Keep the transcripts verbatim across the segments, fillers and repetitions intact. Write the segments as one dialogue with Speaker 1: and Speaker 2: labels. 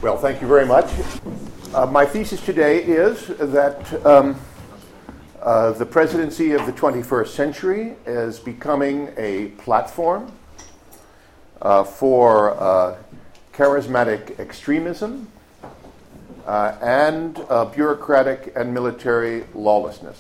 Speaker 1: Well, thank you very much. Uh, my thesis today is that um, uh, the presidency of the twenty-first century is becoming a platform uh, for uh, charismatic extremism uh, and uh, bureaucratic and military lawlessness.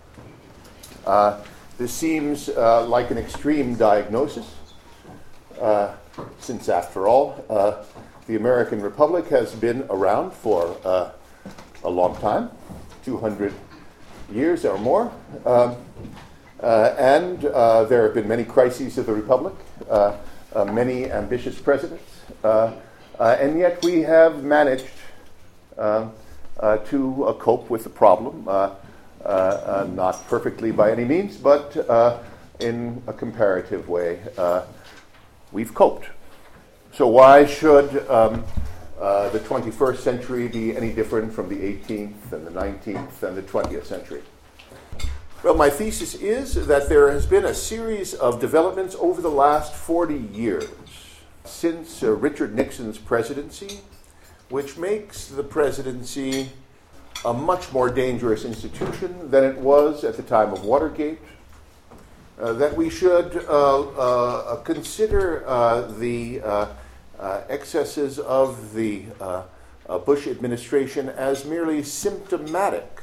Speaker 1: Uh, this seems uh, like an extreme diagnosis, uh, since after all, uh, the American Republic has been around for uh, a long time, two hundred years or more, um, uh, and uh, there have been many crises of the Republic, uh, uh, many ambitious presidents, uh, uh, and yet we have managed uh, uh, to uh, cope with the problem, uh, uh, uh, not perfectly by any means, but uh, in a comparative way, uh, we've coped. So why should um, uh, the twenty-first century be any different from the eighteenth and the nineteenth and the twentieth century? Well, my thesis is that there has been a series of developments over the last forty years since uh, Richard Nixon's presidency, which makes the presidency a much more dangerous institution than it was at the time of Watergate. Uh, that we should uh, uh, consider uh, the uh, uh, excesses of the uh, uh, Bush administration as merely symptomatic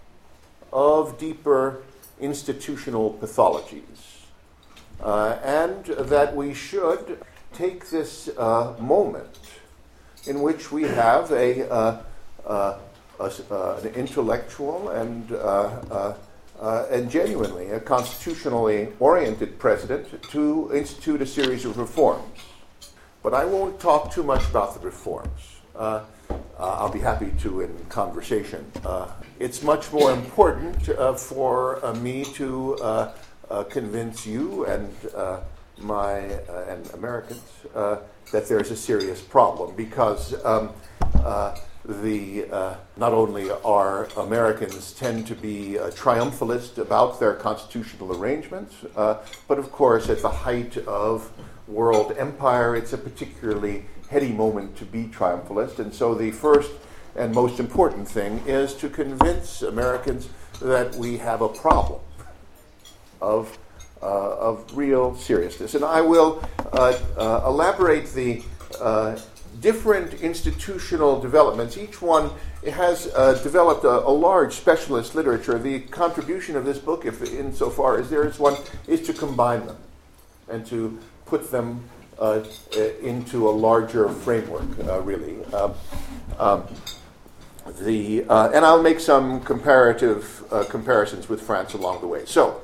Speaker 1: of deeper institutional pathologies, uh, and that we should take this uh, moment in which we have a, uh, uh, a uh, an intellectual and uh, uh, Uh, and genuinely a constitutionally oriented president to institute a series of reforms. But I won't talk too much about the reforms. Uh, uh, I'll be happy to in conversation. Uh, it's much more important uh, for uh, me to uh, uh, convince you and uh, my uh, and Americans uh, that there's a serious problem, because um, uh, The uh, not only are Americans tend to be uh, triumphalist about their constitutional arrangements, uh, but of course at the height of world empire, it's a particularly heady moment to be triumphalist. And so the first and most important thing is to convince Americans that we have a problem of uh, of real seriousness. And I will uh, uh, elaborate the uh, different institutional developments. Each one has uh, developed a, a large specialist literature. The contribution of this book, if insofar as there is one, is to combine them and to put them uh, into a larger framework, uh, really. Uh, um, the uh, and I'll make some comparative uh, comparisons with France along the way. So,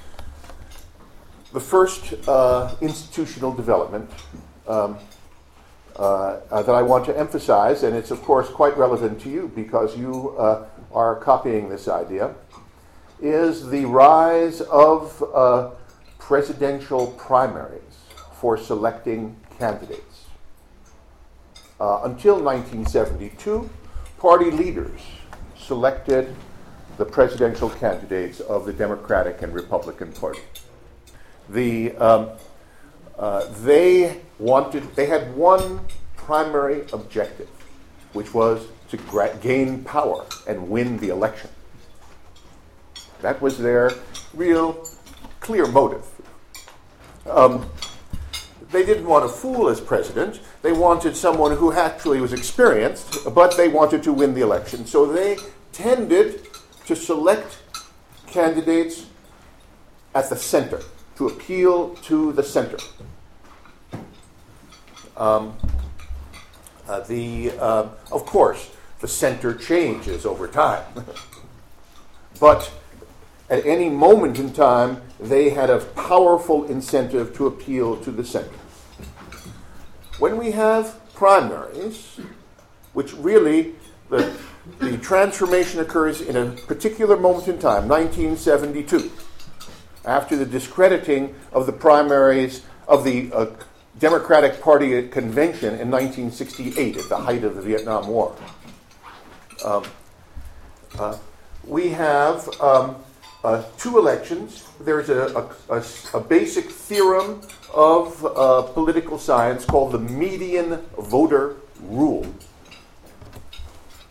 Speaker 1: the first uh, institutional development um, Uh, uh, that I want to emphasize, and it's of course quite relevant to you because you uh, are copying this idea, is the rise of uh, presidential primaries for selecting candidates. Uh, until nineteen seventy-two, party leaders selected the presidential candidates of the Democratic and Republican Party. The um, Uh, they wanted, they had one primary objective, which was to gra- gain power and win the election. That was their real, clear motive. Um, they didn't want a fool as president. They wanted someone who actually was experienced, but they wanted to win the election. So they tended to select candidates at the center, to appeal to the center. Um, uh, the uh, of course, the center changes over time. But at any moment in time, they had a powerful incentive to appeal to the center. When we have primaries, which really, the, the transformation occurs in a particular moment in time, nineteen seventy-two, after the discrediting of the primaries of the uh, Democratic Party convention in nineteen sixty-eight, at the height of the Vietnam War. Um, uh, we have um, uh, two elections. There's a, a, a, a basic theorem of uh, political science called the median voter rule.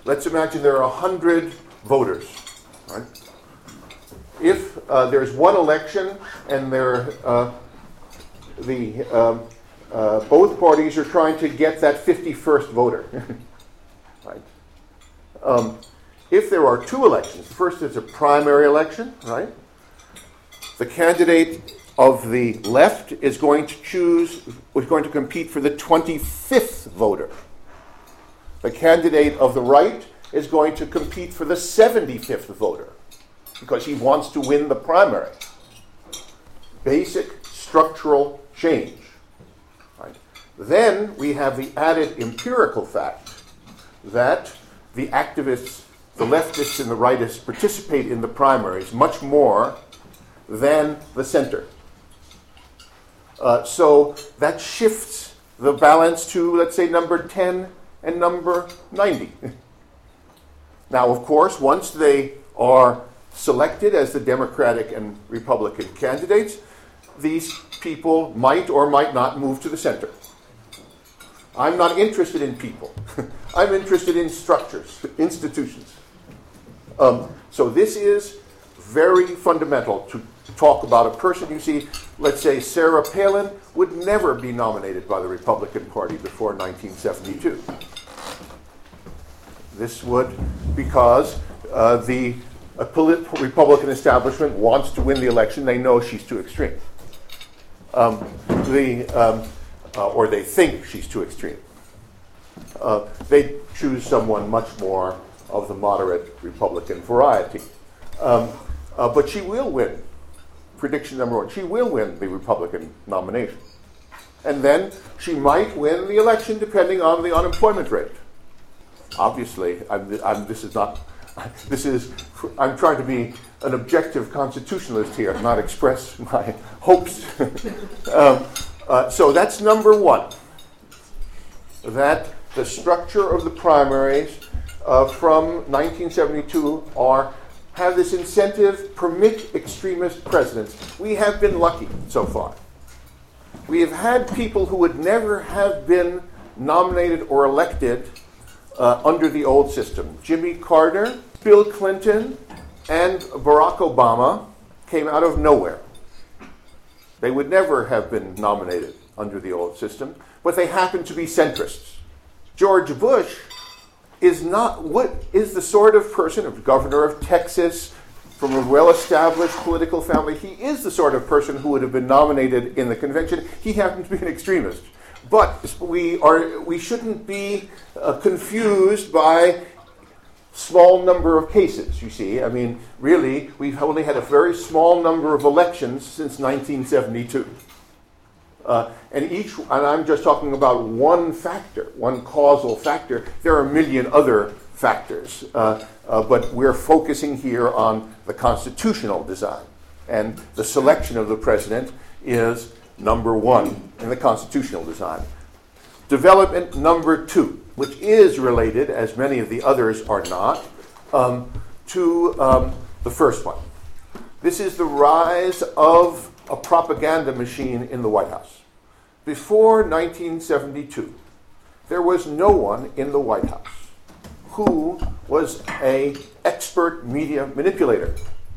Speaker 1: let's imagine there are one hundred voters. Right? If uh, there's one election and there, uh, the um, uh, both parties are trying to get that fifty-first voter. Right? Um, if there are two elections, first is a primary election, right? The candidate of the left is going to choose, is going to compete for the twenty-fifth voter. The candidate of the right is going to compete for the seventy-fifth voter because he wants to win the primary. Basic structural change. Right? Then we have the added empirical fact that the activists, the leftists and the rightists participate in the primaries much more than the center. Uh, so that shifts the balance to, let's say, number ten and number ninety. Now, of course, once they are selected as the Democratic and Republican candidates, these people might or might not move to the center. I'm not interested in people. I'm interested in structures, institutions. Um, so this is very fundamental to talk about a person. You see, let's say Sarah Palin would never be nominated by the Republican Party before nineteen seventy-two. This would because uh, the uh, polit- Republican establishment wants to win the election. They know she's too extreme. Um, the um, uh, or they think she's too extreme. Uh, they choose someone much more of the moderate Republican variety. Um, uh, but she will win. Prediction number one, she will win the Republican nomination. And then she might win the election depending on the unemployment rate. Obviously, I'm, I'm, this is not, this is, I'm trying to be an objective constitutionalist here, not express my hopes. um, uh, so that's number one. That the structure of the primaries uh, from nineteen seventy-two are have this incentive, permit extremist presidents. We have been lucky so far. We have had people who would never have been nominated or elected uh, under the old system. Jimmy Carter, Bill Clinton, and Barack Obama came out of nowhere. They would never have been nominated under the old system, but they happen to be centrists. George Bush is not what is the sort of person, a governor of Texas, from a well-established political family. He is the sort of person who would have been nominated in the convention. He happens to be an extremist. But we are we shouldn't be uh, confused by small number of cases, you see. I mean, really, we've only had a very small number of elections since nineteen seventy-two. Uh, and each, and I'm just talking about one factor, one causal factor. There are a million other factors, uh, uh, but we're focusing here on the constitutional design. And the selection of the president is number one in the constitutional design. Development number two, which is related, as many of the others are not, um, to um, the first one. This is the rise of a propaganda machine in the White House. Before nineteen seventy-two, there was no one in the White House who was an expert media manipulator.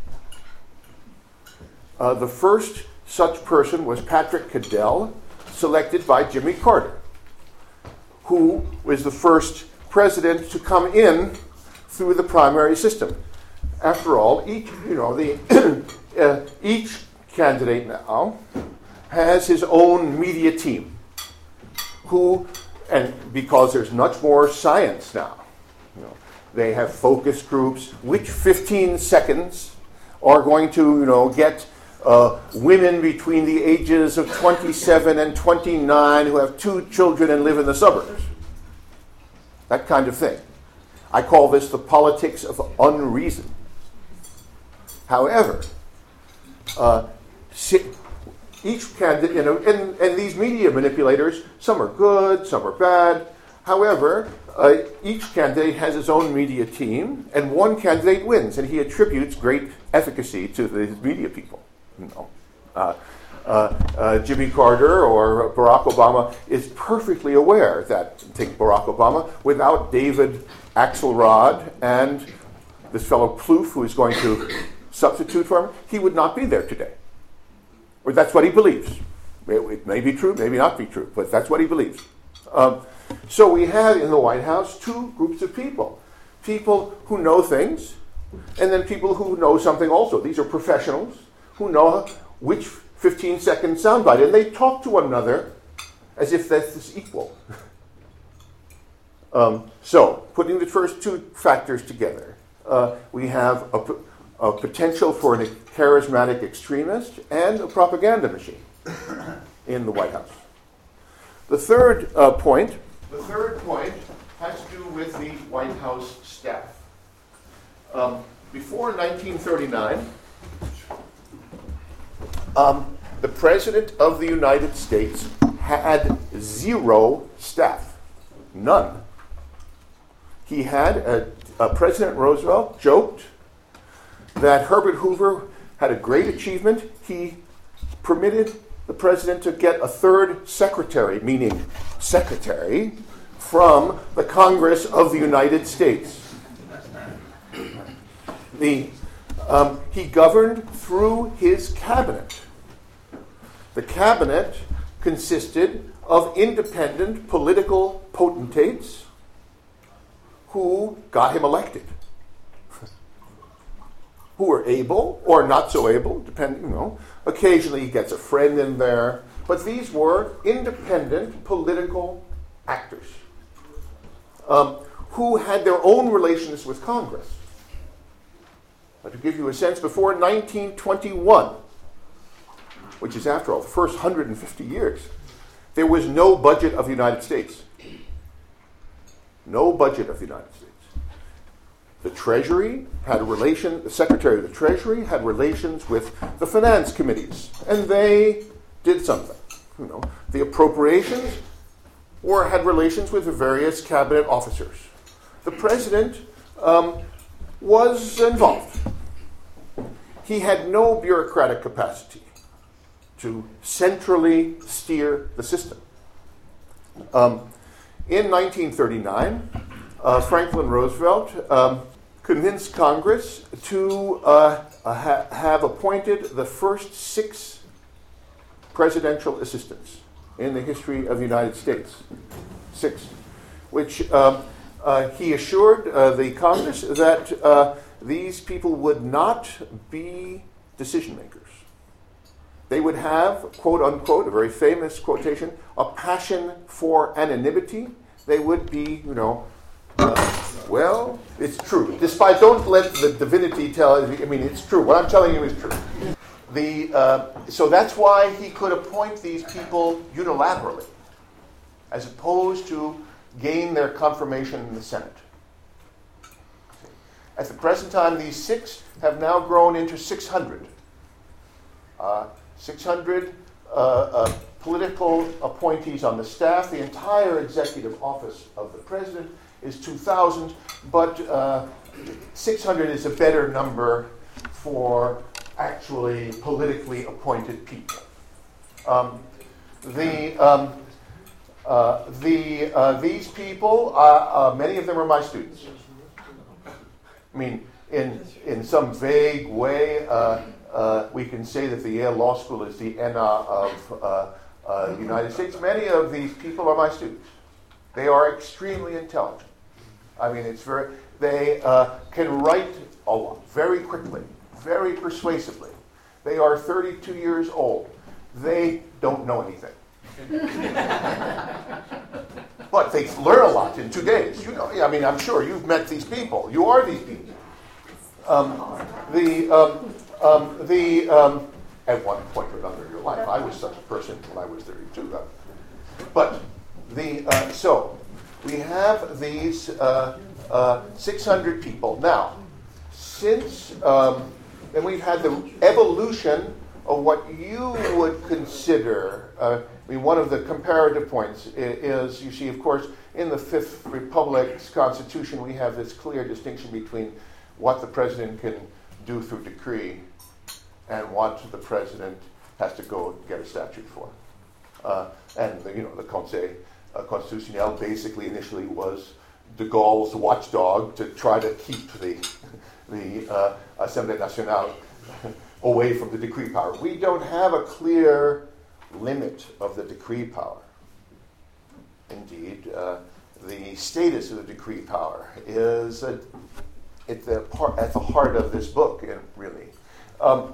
Speaker 1: Uh, the first such person was Patrick Cadell, selected by Jimmy Carter, who was the first president to come in through the primary system. After all, each you know the uh, each candidate now has his own media team, who, and because there's much more science now, you know, they have focus groups. Which fifteen seconds are going to, you know, get uh, women between the ages of twenty-seven and twenty-nine who have two children and live in the suburbs? That kind of thing. I call this the politics of unreason. However, uh, si- each candidate, you know, and, and these media manipulators, some are good, some are bad. However, uh, each candidate has his own media team, and one candidate wins, and he attributes great efficacy to the media people. You know, uh, uh, uh, Jimmy Carter or Barack Obama is perfectly aware that, take Barack Obama, without David Axelrod and this fellow Plouffe, who is going to substitute for him, he would not be there today. Or that's what he believes. It, it may be true, maybe not be true, but that's what he believes. Um, so we have in the White House two groups of people. People who know things, and then people who know something also. These are professionals who know which fifteen-second soundbite, and they talk to one another as if that's equal. um, so, putting the first two factors together, uh, we have a, a potential for a charismatic extremist and a propaganda machine in the White House. The third uh, point, the third point has to do with the White House staff. Um, before nineteen thirty-nine, um, the President of the United States had zero staff. None. He had, a, a President Roosevelt joked that Herbert Hoover had a great achievement. He permitted the President to get a third secretary, meaning secretary, from the Congress of the United States. The, um, he governed through his cabinet. The cabinet consisted of independent political potentates who got him elected, who were able or not so able, depending, you know. Occasionally he gets a friend in there, but these were independent political actors um, who had their own relations with Congress. But to give you a sense, before nineteen twenty-one, which is after all the first one hundred fifty years, there was no budget of the United States. No budget of the United States. The Treasury had a relation, the Secretary of the Treasury had relations with the finance committees, and they did something. You know, the appropriations or had relations with the various cabinet officers. The President um, was involved. He had no bureaucratic capacity to centrally steer the system. Um, in nineteen thirty-nine, uh, Franklin Roosevelt um, convinced Congress to uh, ha- have appointed the first six presidential assistants in the history of the United States. Six. Which um, uh, he assured uh, the Congress that uh, these people would not be decision makers. They would have, quote unquote, a very famous quotation, a passion for anonymity. They would be, you know, uh, well, it's true. Despite, don't let the divinity tell you, I mean, it's true. What I'm telling you is true. The, uh, so that's why he could appoint these people unilaterally, as opposed to gain their confirmation in the Senate. At the present time, these six have now grown into six hundred. Uh, six hundred uh, uh, political appointees on the staff. The entire executive office of the president is two thousand, but uh, six hundred is a better number for actually politically appointed people. Um, the um, uh, the uh, these people, uh, uh, many of them are my students. I mean, in in some vague way, uh, uh, we can say that the Yale Law School is the E N A of uh, uh, the United States. Many of these people are my students. They are extremely intelligent. I mean, it's very. They uh, can write a lot very quickly, very persuasively. They are thirty-two years old. They don't know anything. But they learn a lot in two days. You know, I mean, I'm sure you've met these people. You are these people. Um, the um, um, the um, at one point or another in your life, I was such a person when I was thirty-two. But the uh, so we have these uh, uh, six hundred people now. Since um, then, we've had the evolution of what you would consider. Uh, I mean, one of the comparative points is, you see, of course, in the Fifth Republic's Constitution, we have this clear distinction between what the president can do through decree and what the president has to go get a statute for. Uh, and, you know, the Conseil uh, Constitutionnel basically initially was de Gaulle's watchdog to try to keep the, the uh, Assemblée Nationale away from the decree power. We don't have a clear limit of the decree power. Indeed, uh, the status of the decree power is a, at, the par- at the heart of this book, really. Um,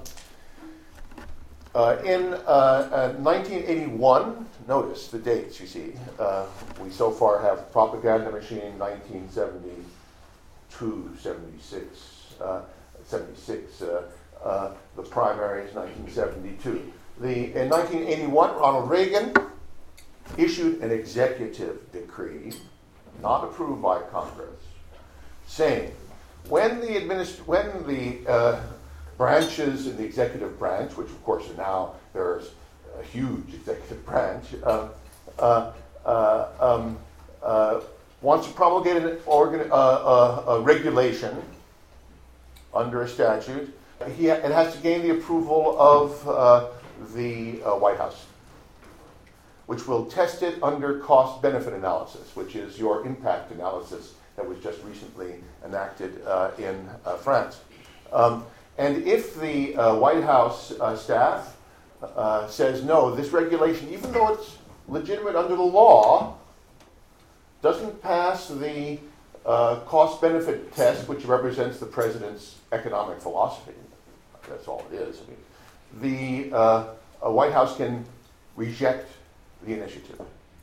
Speaker 1: uh, in uh, uh, nineteen eighty-one, notice the dates, you see. Uh, we so far have Propaganda Machine, nineteen seventy-two, seventy-six, uh, seventy-six. Uh, uh, the primaries, nineteen seventy-two. The, in nineteen eighty-one, Ronald Reagan issued an executive decree, not approved by Congress, saying when the administ- when the uh, branches in the executive branch, which of course now there's a huge executive branch, uh, uh, uh, um, uh, wants to promulgate an organ- uh, uh, a regulation under a statute, he ha- it has to gain the approval of uh, the uh, White House, which will test it under cost-benefit analysis, which is your impact analysis that was just recently enacted uh, in uh, France. Um, and if the uh, White House uh, staff uh, says, no, this regulation, even though it's legitimate under the law, doesn't pass the uh, cost-benefit test, which represents the president's economic philosophy, that's all it is. I mean, the uh, uh, White House can reject the initiative.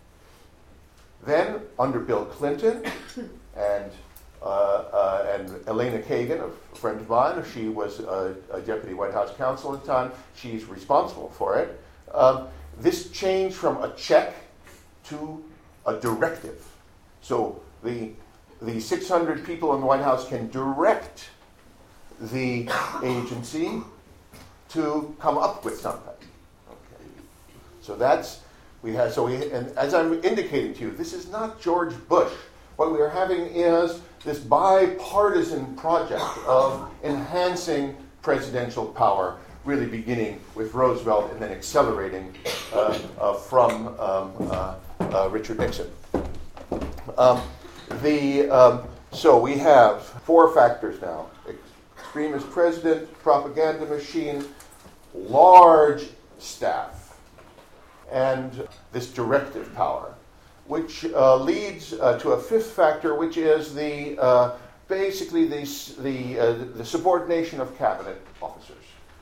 Speaker 1: Then, under Bill Clinton and uh, uh, and Elena Kagan, a friend of mine, she was a, a deputy White House counsel at the time. She's responsible for it. Um, this changed from a check to a directive. So the the six hundred people in the White House can direct the agency to come up with something. Okay. So that's we have. So we, and as I'm indicating to you, this is not George Bush. What we are having is this bipartisan project of enhancing presidential power, really beginning with Roosevelt and then accelerating uh, uh, from um, uh, uh, Richard Nixon. Um, the um, so we have four factors now: extremist president, propaganda machine, large staff, and this directive power, which uh, leads uh, to a fifth factor, which is the uh, basically the the, uh, the subordination of cabinet officers.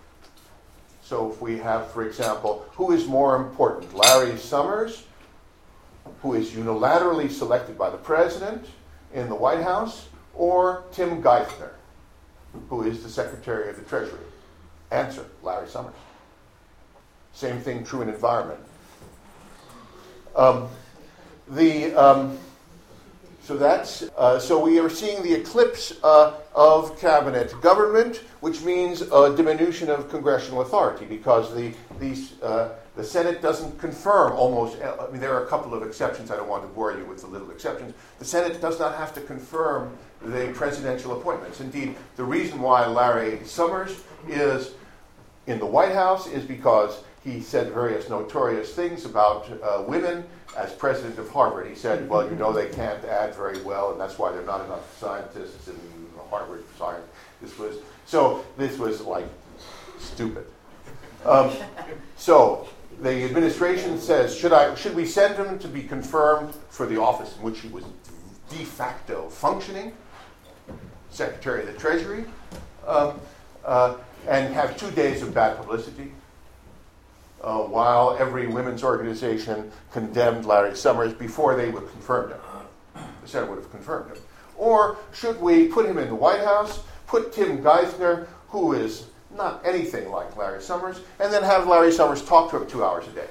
Speaker 1: So if we have, for example, who is more important, Larry Summers, who is unilaterally selected by the president in the White House, or Tim Geithner, who is the Secretary of the Treasury? Answer, Larry Summers. Same thing true in environment. Um, the um, so that's uh, so we are seeing the eclipse uh, of cabinet government, which means a diminution of congressional authority because the these uh, the Senate doesn't confirm almost. I mean, there are a couple of exceptions. I don't want to bore you with the little exceptions. The Senate does not have to confirm the presidential appointments. Indeed, the reason why Larry Summers is in the White House is because he said various notorious things about uh, women. As president of Harvard, he said, well, you know, they can't add very well, and that's why there are not enough scientists in Harvard science. This was, so this was like stupid. Um, so the administration says, should I, should we send him to be confirmed for the office in which he was de facto functioning, Secretary of the Treasury, um, uh, and have two days of bad publicity? Uh, while every women's organization condemned Larry Summers before they would confirm him. The Senate would have confirmed him. Or should we put him in the White House, put Tim Geithner, who is not anything like Larry Summers, and then have Larry Summers talk to him two hours a day?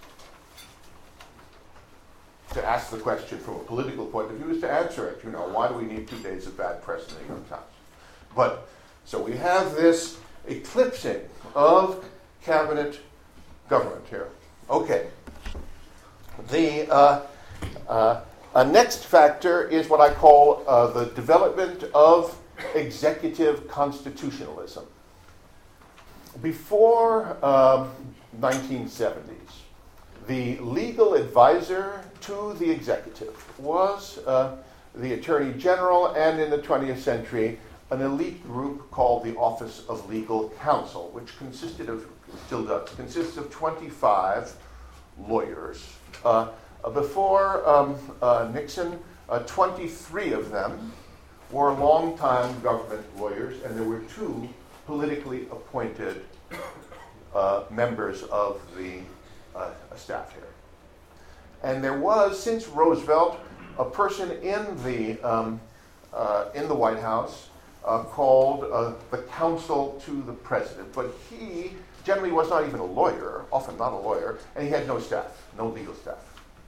Speaker 1: To ask the question from a political point of view is to answer it. You know, why do we need two days of bad press in the New York Times? But, so we have this eclipsing of cabinet government here. Okay. The uh, uh, a next factor is what I call uh, the development of executive constitutionalism. before um, nineteen seventies, the legal advisor to the executive was uh, the Attorney General, and in the twentieth century, an elite group called the Office of Legal Counsel, which consisted of, still does, consists of twenty-five lawyers. Uh, before um, uh, Nixon, uh, twenty-three of them were longtime government lawyers, and there were two politically appointed uh, members of the uh, staff here. And there was, since Roosevelt, a person in the um, uh, in the White House uh, called uh, the Counsel to the President, but he generally was not even a lawyer, often not a lawyer, and he had no staff, no legal staff.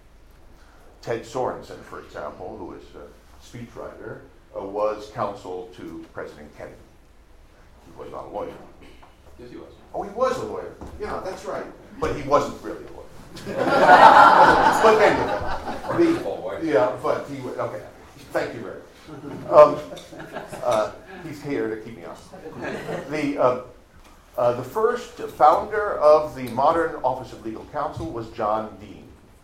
Speaker 1: Ted Sorensen, for example, who is a speechwriter, uh, was counsel to President Kennedy. He was not a lawyer.
Speaker 2: Yes, he was.
Speaker 1: Oh, he was a lawyer. Yeah, that's right. But he wasn't really a lawyer. But anyway, the, yeah, but he was, okay. Thank you very much. Um, uh, he's here to keep me honest. The, uh, uh, the first founder of the modern Office of Legal Counsel was John Dean.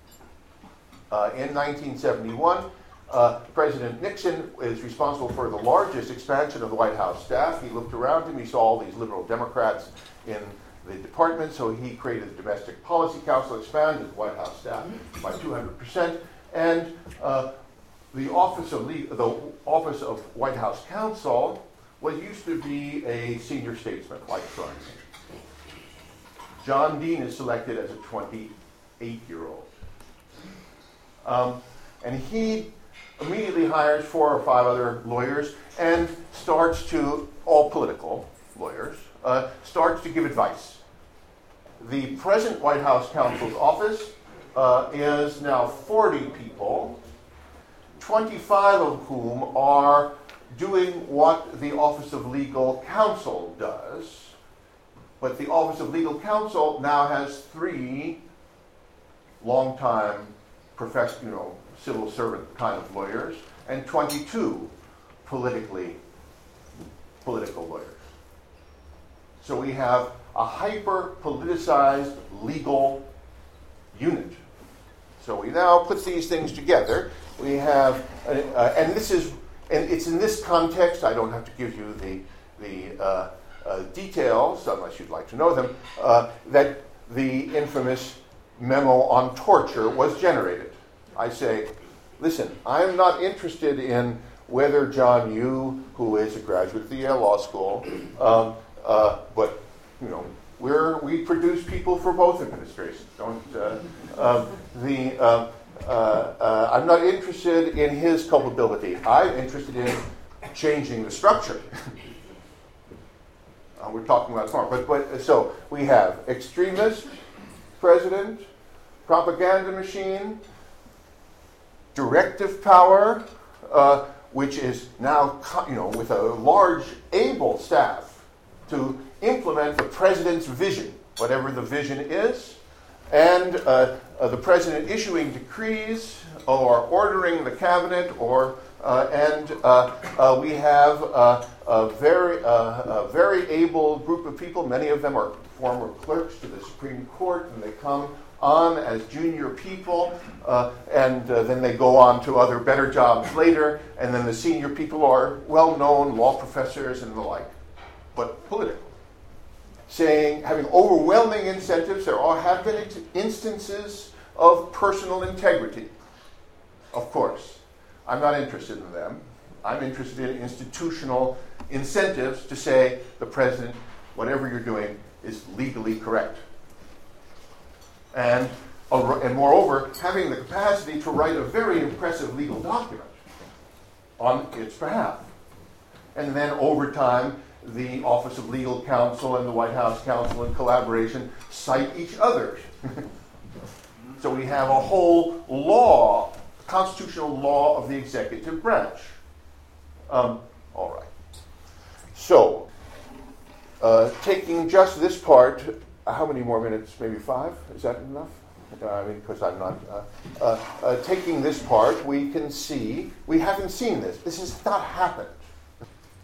Speaker 1: Uh, in nineteen seventy-one, uh, President Nixon is responsible for the largest expansion of the White House staff. He looked around him, he saw all these liberal Democrats in the department, so he created the Domestic Policy Council, expanded the White House staff by two hundred percent, and uh, the Office of Le- the Office of White House Counsel was used to be a senior statesman like Sorensen. John Dean is selected as a twenty-eight-year-old. Um, and he immediately hires four or five other lawyers and starts to, all political lawyers, uh, starts to give advice. The present White House counsel's office uh, is now forty people, twenty-five of whom are doing what the Office of Legal Counsel does, but the Office of Legal Counsel now has three long-time professional, you know, civil servant kind of lawyers, and twenty-two politically political lawyers. So we have a hyper-politicized legal unit. So we now put these things together. We have, uh, uh, and this is, and it's in this context. I don't have to give you the the uh, uh, details, unless you'd like to know them, uh, that the infamous memo on torture was generated. I say, listen, I'm not interested in whether John Yoo, who is a graduate of the Yale Law School, um, uh, but you know, we're we produce people for both administrations. Don't uh, uh, the uh, uh, uh, I'm not interested in his culpability. I'm interested in changing the structure. uh, we're talking about tomorrow, but but so we have extremist president, propaganda machine, directive power, uh, which is now, you know, with a large, able staff to implement the president's vision, whatever the vision is, and uh, uh, the president issuing decrees or ordering the cabinet, or uh, and uh, uh, we have uh, a very, uh, a very able group of people. Many of them are former clerks to the Supreme Court, and they come on as junior people, uh, and uh, then they go on to other better jobs later, and then the senior people are well-known law professors and the like, but political. Saying, having overwhelming incentives, there are, have been instances of personal integrity, of course. I'm not interested in them. I'm interested in institutional incentives to say the president, whatever you're doing, is legally correct. And, and moreover, having the capacity to write a very impressive legal document on its behalf. And then over time, the Office of Legal Counsel and the White House Counsel in collaboration cite each other. So we have a whole law, constitutional law of the executive branch. Um, all right. So, uh, taking just this part, how many more minutes? Maybe five? Is that enough? Uh, I mean, because I'm not... Uh, uh, uh, taking this part, we can see... We haven't seen this. This has not happened.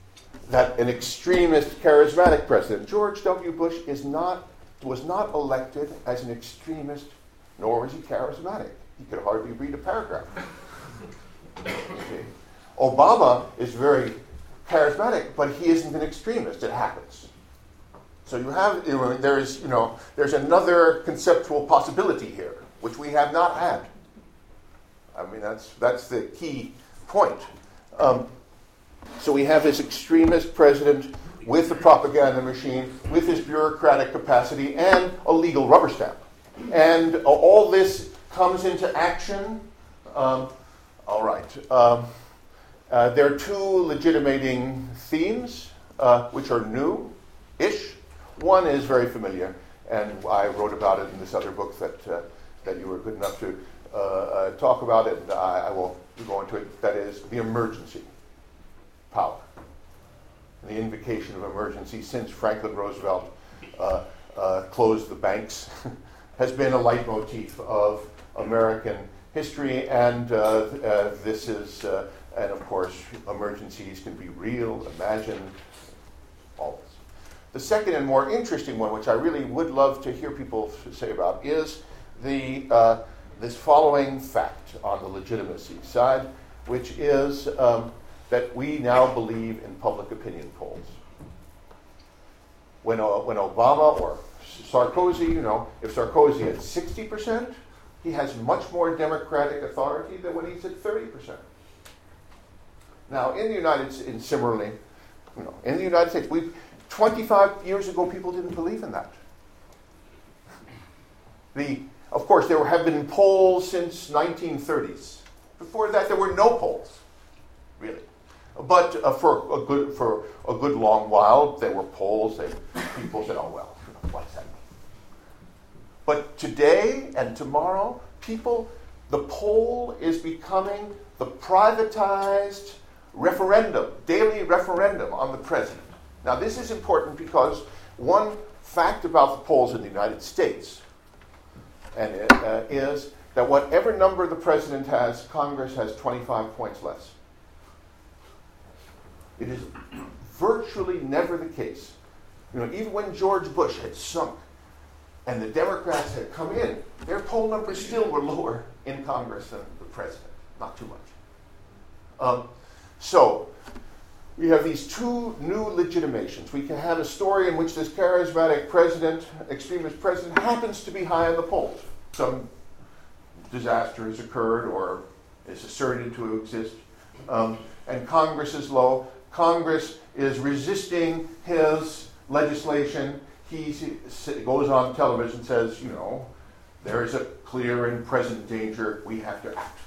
Speaker 1: that an extremist, charismatic president, George W. Bush, is not, was not elected as an extremist, nor was he charismatic. He could hardly read a paragraph. Okay. Obama is very charismatic, but he isn't an extremist. It happens. So you have, you know, there is, you know, there's another conceptual possibility here, which we have not had. I mean, that's that's the key point. Um, so we have this extremist president with the propaganda machine, with his bureaucratic capacity, and a legal rubber stamp. And uh, all this comes into action. Um, all right. Um, uh, there are two legitimating themes, uh, which are new-ish. One is very familiar, and I wrote about it in this other book that uh, that you were good enough to uh, uh, talk about it, and I, I will go into it. That is the emergency power, the invocation of emergency since Franklin Roosevelt uh, uh, closed the banks has been a leitmotif of American history, and uh, uh, this is, uh, and of course, emergencies can be real, imagined, all this. The second and more interesting one, which I really would love to hear people say about, is the uh, this following fact on the legitimacy side, which is um, that we now believe in public opinion polls. When, uh, when Obama or Sarkozy, you know, if Sarkozy had sixty percent, he has much more democratic authority than when he's at thirty percent. Now, in the United States, and similarly, you know, in the United States, we've twenty-five years ago, people didn't believe in that. The, of course, there have been polls since nineteen thirties. Before that, there were no polls, really. But uh, for a good for a good long while, there were polls. They, people said, "Oh well, what's that?" But today and tomorrow, people, the poll is becoming the privatized referendum, daily referendum on the president. Now, this is important because one fact about the polls in the United States and it, uh, is that whatever number the president has, Congress has twenty-five points less. It is virtually never the case. You know, even when George Bush had sunk and the Democrats had come in, their poll numbers still were lower in Congress than the president. Not too much. Um, so, we have these two new legitimations. We can have a story in which this charismatic president, extremist president, happens to be high in the polls. Some disaster has occurred or is asserted to exist, um, and Congress is low. Congress is resisting his legislation. He goes on television and says, you know, there is a clear and present danger. We have to act.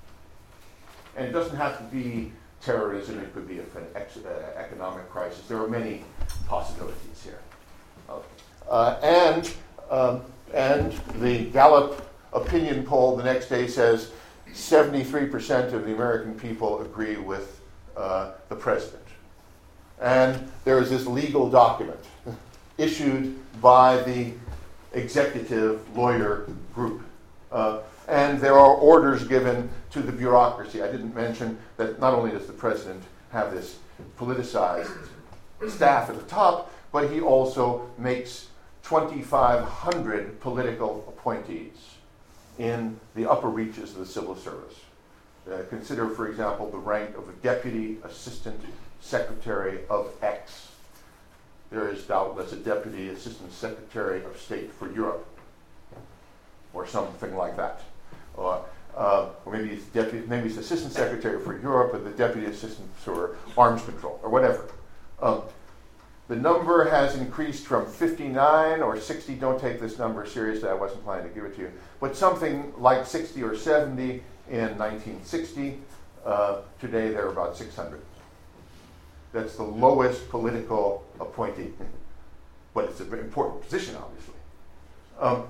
Speaker 1: And it doesn't have to be terrorism. It could be an ex- uh, economic crisis. There are many possibilities here. Okay. Uh, and um, and the Gallup opinion poll the next day says seventy-three percent of the American people agree with uh, the president. And there is this legal document issued by the executive lawyer group. Uh, and there are orders given to the bureaucracy. I didn't mention that not only does the president have this politicized staff at the top, but he also makes twenty-five hundred political appointees in the upper reaches of the civil service. Uh, consider, for example, the rank of a deputy assistant secretary of X. There is doubtless a deputy assistant secretary of state for Europe, or something like that. Uh, uh, or maybe it's deputy, maybe it's assistant secretary for Europe, and the deputy assistant for arms control, or whatever. Um, the number has increased from fifty-nine or sixty. Don't take this number seriously. I wasn't planning to give it to you, but something like sixty or seventy in nineteen sixty. Uh, today, there are about six hundred. That's the lowest political appointee, but it's an important position, obviously. Um,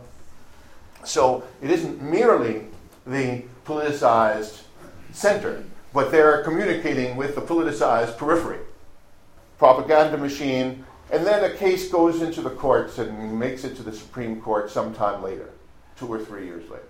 Speaker 1: so it isn't merely the politicized center, but they're communicating with the politicized periphery, propaganda machine, and then a case goes into the courts and makes it to the Supreme Court sometime later, two or three years later.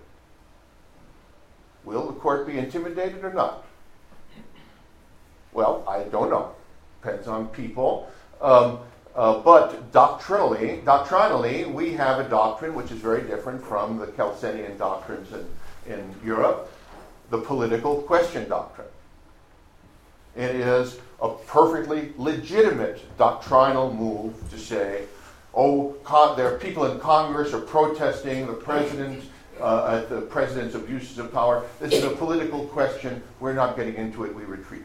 Speaker 1: Will the court be intimidated or not? Well, I don't know. depends on people. Um, uh, but doctrinally, doctrinally, we have a doctrine which is very different from the Kelsenian doctrines in, in Europe, the political question doctrine. It is a perfectly legitimate doctrinal move to say, oh, con- there are people in Congress are protesting the president, uh, at the president's abuses of power. This is a political question. We're not getting into it. We retreat.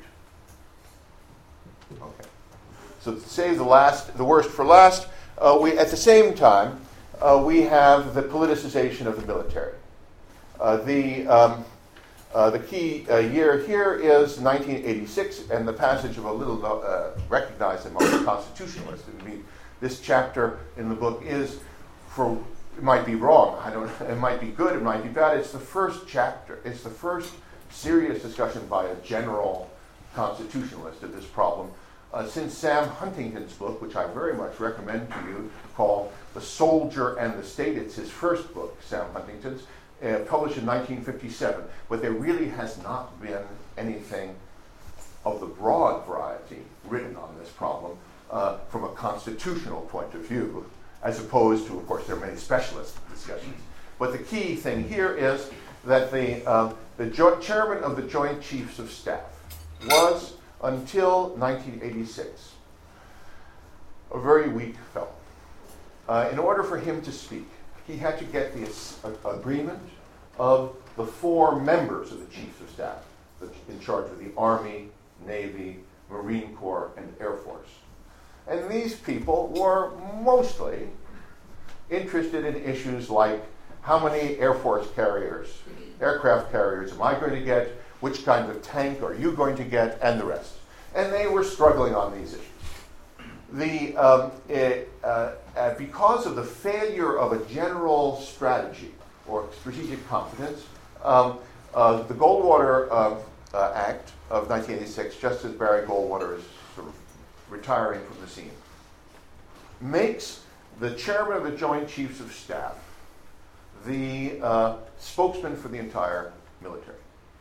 Speaker 1: Okay. So to save the last, the worst for last, uh, we at the same time uh, we have the politicization of the military. Uh, the um, uh, the key uh, year here is nineteen eighty-six, and the passage of a little uh, recognized among the constitutionalists. I mean, this chapter in the book is, for it might be wrong. I don't. It might be good. It might be bad. It's the first chapter. It's the first serious discussion by a general constitutionalist of this problem uh, since Sam Huntington's book, which I very much recommend to you, called "The Soldier and the State." It's his first book, Sam Huntington's, uh, published in nineteen fifty-seven. But there really has not been anything of the broad variety written on this problem uh, from a constitutional point of view, as opposed to, of course, there are many specialist discussions. But the key thing here is that the, uh, the jo- chairman of the Joint Chiefs of Staff was, until nineteen eighty-six, a very weak fellow. Uh, in order for him to speak, he had to get the uh, agreement of the four members of the Chiefs of Staff, the, in charge of the Army, Navy, Marine Corps, and Air Force. And these people were mostly interested in issues like how many Air Force carriers, aircraft carriers am I going to get, which kind of tank are you going to get, and the rest. And they were struggling on these issues. The, um, it, uh, uh, because of the failure of a general strategy or strategic competence, um, uh, the Goldwater uh, uh, Act of nineteen eighty-six, just as Barry Goldwater is sort of retiring from the scene, makes the chairman of the Joint Chiefs of Staff the uh, spokesman for the entire military.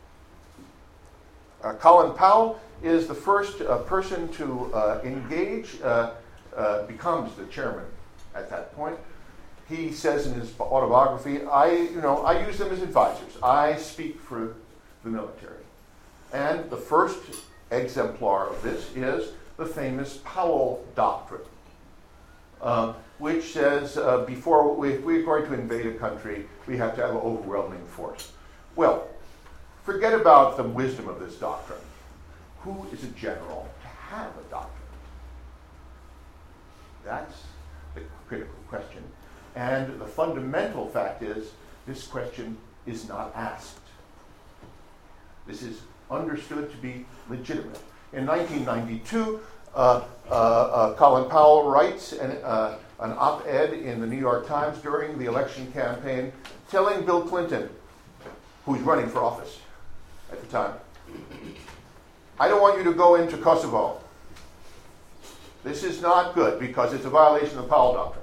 Speaker 1: Uh, Colin Powell is the first uh, person to uh, engage, uh, uh, becomes the chairman at that point. He says in his autobiography, I, you know, I use them as advisors. I speak for the military. And the first exemplar of this is the famous Powell Doctrine, uh, which says uh, before we, if we're going to invade a country, we have to have an overwhelming force. Well, forget about the wisdom of this doctrine. Who is a general to have a doctrine? That's the critical question. And the fundamental fact is, this question is not asked. This is understood to be legitimate. In nineteen ninety-two, uh, uh, uh, Colin Powell writes an, uh, an op-ed in the New York Times during the election campaign telling Bill Clinton, who's running for office at the time, I don't want you to go into Kosovo. This is not good because it's a violation of the Powell Doctrine.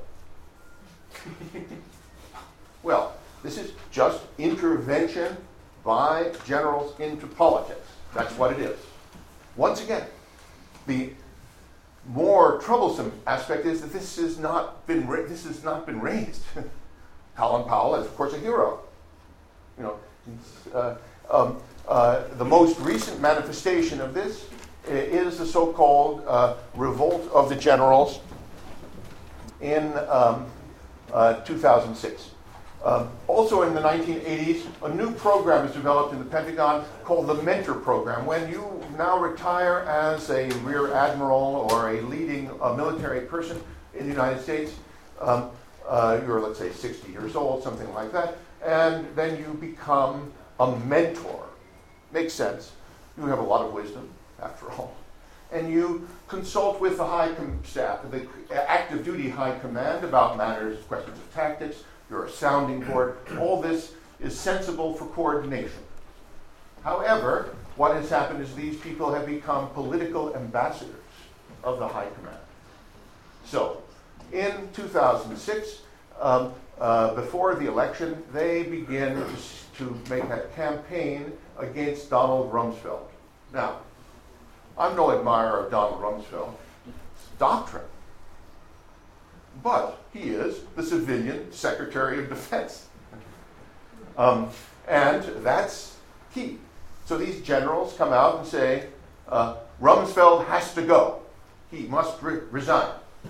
Speaker 1: Well, this is just intervention by generals into politics. That's what it is. Once again, the more troublesome aspect is that this has not been ra- this has not been raised. Colin Powell is, of course, a hero. You know, uh, um, uh, the most recent manifestation of this is the so-called uh, revolt of the generals in um, uh, two thousand six. Um, also in the nineteen eighties, a new program is developed in the Pentagon called the Mentor Program. When you now retire as a rear admiral or a leading uh, military person in the United States, um, uh, you're, let's say, sixty years old, something like that, and then you become a mentor. Makes sense. You have a lot of wisdom, after all. And you consult with the high com- staff, the active duty high command about matters, questions of tactics. You're a sounding board. All this is sensible for coordination. However, what has happened is these people have become political ambassadors of the high command. So, in two thousand six, um, uh, before the election, they begin to, to make a campaign against Donald Rumsfeld. Now, I'm no admirer of Donald Rumsfeld's doctrine, but he is the civilian Secretary of Defense. Um, and that's key. So these generals come out and say, uh, Rumsfeld has to go. He must re- resign.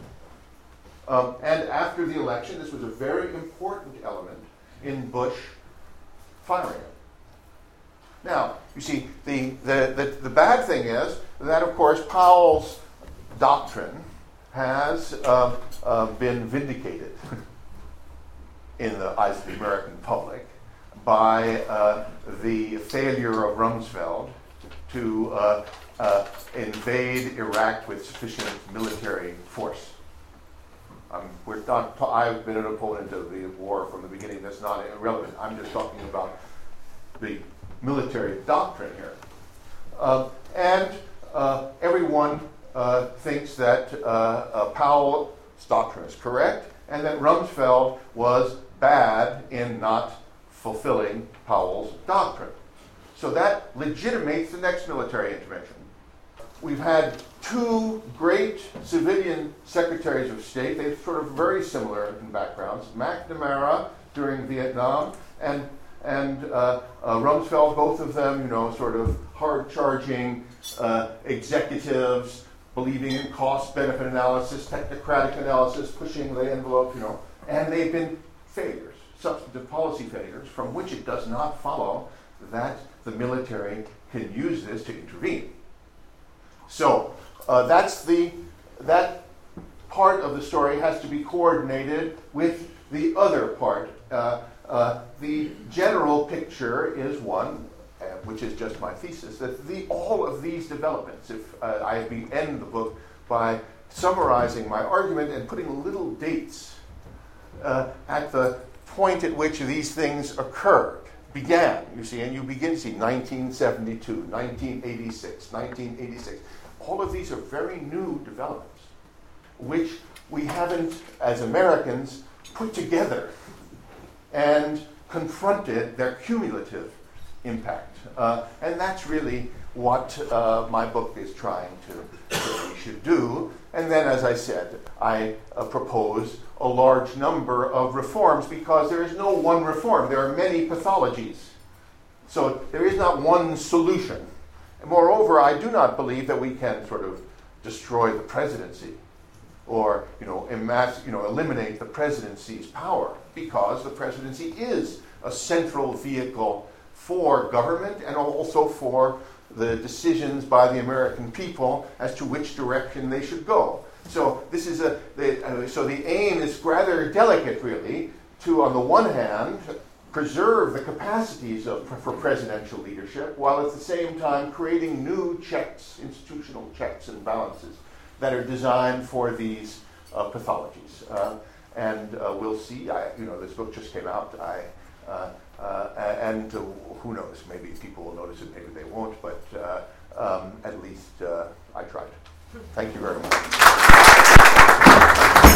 Speaker 1: Um, and after the election, this was a very important element in Bush firing him. Now, you see, the, the, the, the bad thing is that, of course, Powell's doctrine has uh, uh, been vindicated in the eyes of the American public by uh, the failure of Rumsfeld to uh, uh, invade Iraq with sufficient military force. Um, we're not, I've been an opponent of the war from the beginning. That's not irrelevant. I'm just talking about the military doctrine here. Uh, and uh, everyone uh, thinks that uh, uh, Powell's doctrine is correct and that Rumsfeld was bad in not fulfilling Powell's doctrine. So that legitimates the next military intervention. We've had two great civilian secretaries of state. They're sort of very similar in backgrounds. McNamara during Vietnam and and uh, uh, Rumsfeld, both of them, you know, sort of hard-charging uh, executives, believing in cost-benefit analysis, technocratic analysis, pushing the envelope, you know, and they've been failures, substantive policy failures, from which it does not follow that the military can use this to intervene. So uh, that's the that part of the story has to be coordinated with the other part. Uh, uh, the general picture is one, uh, which is just my thesis, that the, all of these developments, if uh, I be, end the book by summarizing my argument and putting little dates uh, at the point at which these things occurred, began, you see, and you begin to see nineteen seventy-two, nineteen eighty-six, nineteen eighty-six. All of these are very new developments, which we haven't, as Americans, put together and confronted their cumulative impact. Uh, and that's really what uh, my book is trying to, that we should do. And then, as I said, I uh, propose a large number of reforms because there is no one reform. There are many pathologies. So there is not one solution. And moreover, I do not believe that we can sort of destroy the presidency or, you know, emass- you know, eliminate the presidency's power, because the presidency is a central vehicle for government and also for the decisions by the American people as to which direction they should go. So this is a the, uh, so the aim is rather delicate, really, to, on the one hand, preserve the capacities of, for presidential leadership, while at the same time creating new checks, institutional checks and balances that are designed for these uh, pathologies. Uh, and uh, we'll see. I, you know, this book just came out. I, uh, uh, and uh, who knows? Maybe people will notice it. Maybe they won't. But uh, um, at least uh, I tried. Thank you very much.